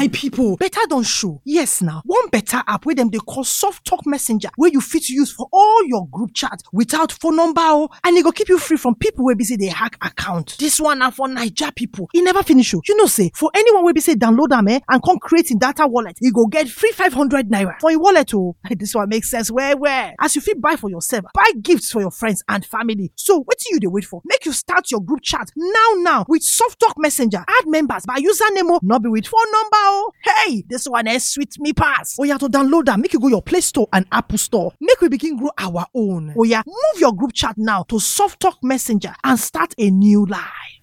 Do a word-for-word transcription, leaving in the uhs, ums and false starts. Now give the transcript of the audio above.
My people, better don show. Yes now, one better app wey dem dey call Soft Talk Messenger wey you fit use for all your group chat without phone number o, and e go keep you free from people wey be say dey hack account. This one na for Naija people. E never finish o. You know say for anyone wey be say download am eh, and come create im data wallet, e go get free five hundred naira for im wallet o. This one make sense well well. As you fit buy for yourself, buy gifts for your friends and family. So wetin you dey wait for? Make you start your group chat now now with Soft Talk Messenger. Add members by username o, no be with phone number o. Hey, this one eh sweet me pass. Oya, to download am, make you go your Play Store and Apple Store. Make we begin grow our own. Oya, move your group chat now to Soft Talk Messenger and start a new life.